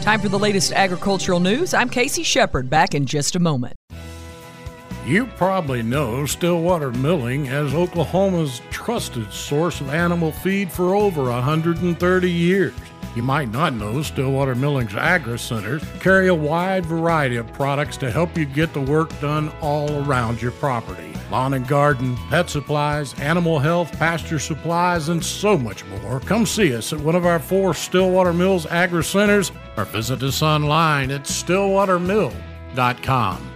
Time for the latest agricultural news. I'm Casey Shepard, back in just a moment. You probably know Stillwater Milling as Oklahoma's trusted source of animal feed for over 130 years. You might not know Stillwater Milling's Agri-Centers carry a wide variety of products to help you get the work done all around your property. Lawn and garden, pet supplies, animal health, pasture supplies, and so much more. Come see us at one of our 4 Stillwater Mills Agri-Centers or visit us online at stillwatermill.com.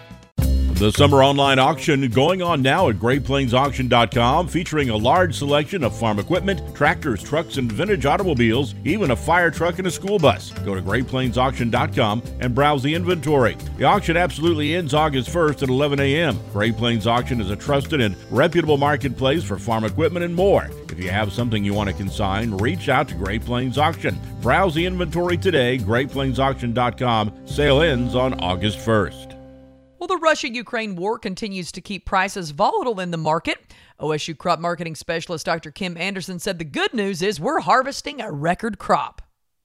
The summer online auction going on now at GreatPlainsAuction.com, featuring a large selection of farm equipment, tractors, trucks, and vintage automobiles, even a fire truck and a school bus. Go to GreatPlainsAuction.com and browse the inventory. The auction absolutely ends August 1st at 11 a.m. Great Plains Auction is a trusted and reputable marketplace for farm equipment and more. If you have something you want to consign, reach out to Great Plains Auction. Browse the inventory today, GreatPlainsAuction.com. Sale ends on August 1st. Well, the Russia-Ukraine war continues to keep prices volatile in the market. OSU crop marketing specialist Dr. Kim Anderson said the good news is we're harvesting a record crop.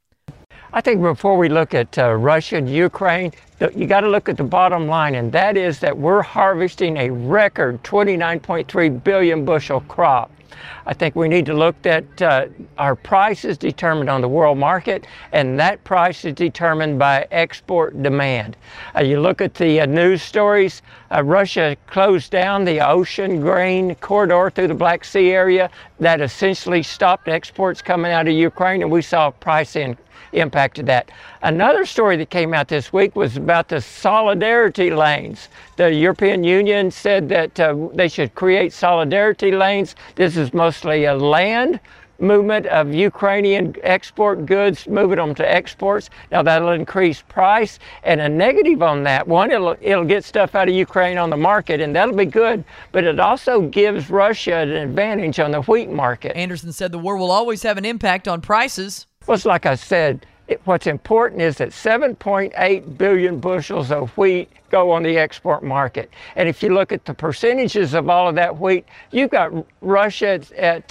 I think before we look at Russia and Ukraine, you got to look at the bottom line, and that is that we're harvesting a record 29.3 billion bushel crop. I think we need to look at our price is determined on the world market, and that price is determined by export demand. You look at the news stories, Russia closed down the ocean grain corridor through the Black Sea area. That essentially stopped exports coming out of Ukraine, and we saw a price impact of that. Another story that came out this week was about the solidarity lanes. The European Union said that they should create solidarity lanes. This is mostly a land movement of Ukrainian export goods, moving them to exports. Now that'll increase price, and a negative on that one, it'll get stuff out of Ukraine on the market, and that'll be good, but it also gives Russia an advantage on the wheat market. Anderson said the war will always have an impact on prices. Well, it's like I said, what's important is that 7.8 billion bushels of wheat go on the export market. And if you look at the percentages of all of that wheat, you've got Russia at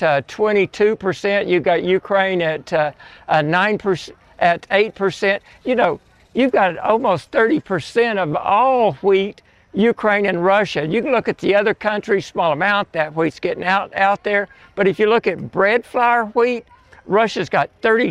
22%, you've got Ukraine at 9%, at 8%. You know, you've got almost 30% of all wheat, Ukraine and Russia. You can look at the other countries, small amount, that wheat's getting out there. But if you look at bread flour wheat, Russia's got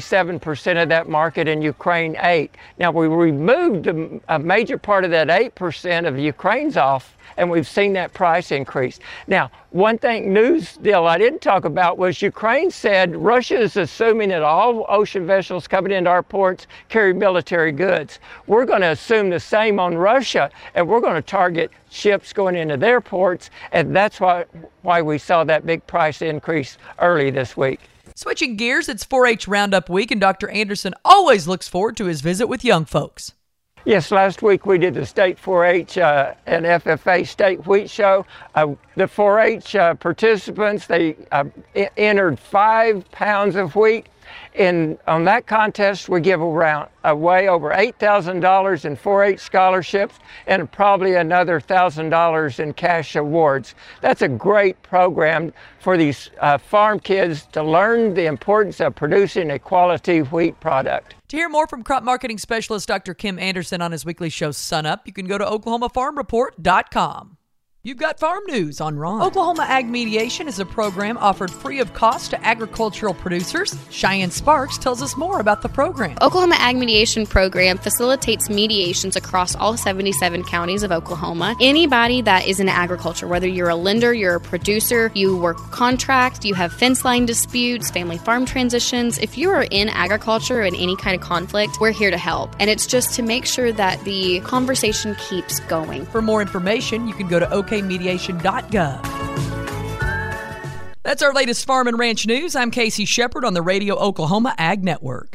37% of that market and Ukraine 8%. Now, we removed a major part of that 8% of Ukraine's off, and we've seen that price increase. Now, one news deal I didn't talk about was Ukraine said Russia is assuming that all ocean vessels coming into our ports carry military goods. We're going to assume the same on Russia, and we're going to target ships going into their ports, and that's why we saw that big price increase early this week. Switching gears, it's 4-H Roundup Week, and Dr. Anderson always looks forward to his visit with young folks. Yes, last week we did the State 4-H and FFA State Wheat Show. The 4-H participants, they entered 5 pounds of wheat. And on that contest, we give away over $8,000 in 4-H scholarships and probably another $1,000 in cash awards. That's a great program for these farm kids to learn the importance of producing a quality wheat product. To hear more from crop marketing specialist Dr. Kim Anderson on his weekly show, Sun Up, you can go to OklahomaFarmReport.com. You've got farm news on Ron. Oklahoma Ag Mediation is a program offered free of cost to agricultural producers. Cheyenne Sparks tells us more about the program. Oklahoma Ag Mediation Program facilitates mediations across all 77 counties of Oklahoma. Anybody that is in agriculture, whether you're a lender, you're a producer, you work contract, you have fence line disputes, family farm transitions, if you are in agriculture in any kind of conflict, we're here to help. And it's just to make sure that the conversation keeps going. For more information, you can go to okmediation.gov. That's our latest farm and ranch news. I'm Casey Shepard on the Radio Oklahoma Ag Network.